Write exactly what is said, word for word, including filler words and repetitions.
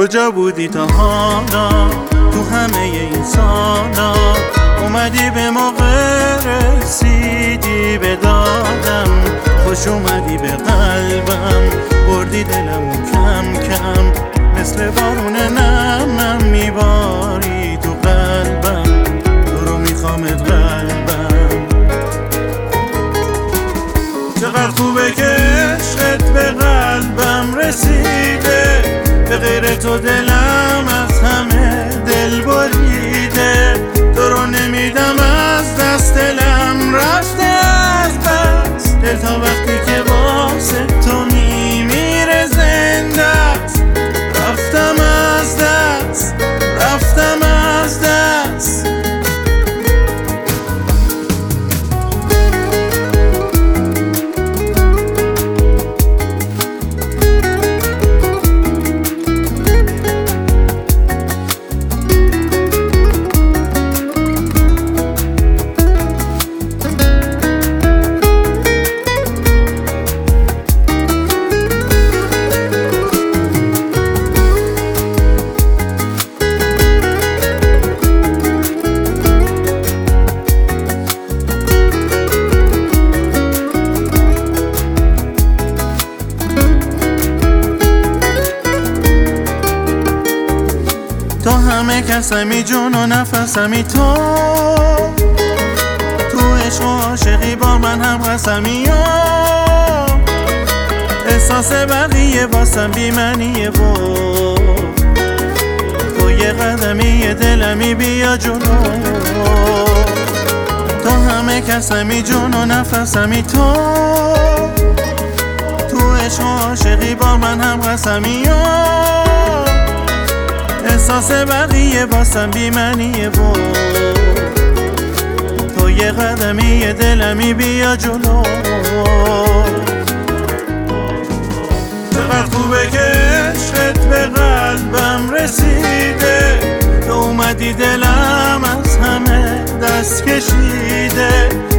کجا بودی تا حالا تو همه انسانا؟ اومدی به موقع، رسیدی به دادم، خوش اومدی به قلبم، بردی دلم کم کم، مثل بارون نم نم میباری تو قلبم، تو رو میخوامت قلبم. چقدر خوبه که عشقت به قلبم رسیده، به غیر تو دلم از همه دل بریده، تو رو نمیدم از دست، دلم رفته از بس، دل تا وقتی که واسه تو میمیره زنده است، رفتم از دست، رفتم از دست. تو همه کسمی، جون و نفسمی، تو تو عشق و عاشقی با من هم قسمی، احساس بقیه واسم بی‌معنیه و تو یه قدمی یه دلمی، بیا جونو. تو همه کسمی، جون و نفسمی، تو تو عشق و عاشقی با من هم قسمی، احساس بقیه واسم بی‌معنیه و تو یه قدمی یه دلمی، بیا جلو. چقدر خوبه که عشقت به قلبم رسیده، تو اومدی دلم از همه دست کشیده،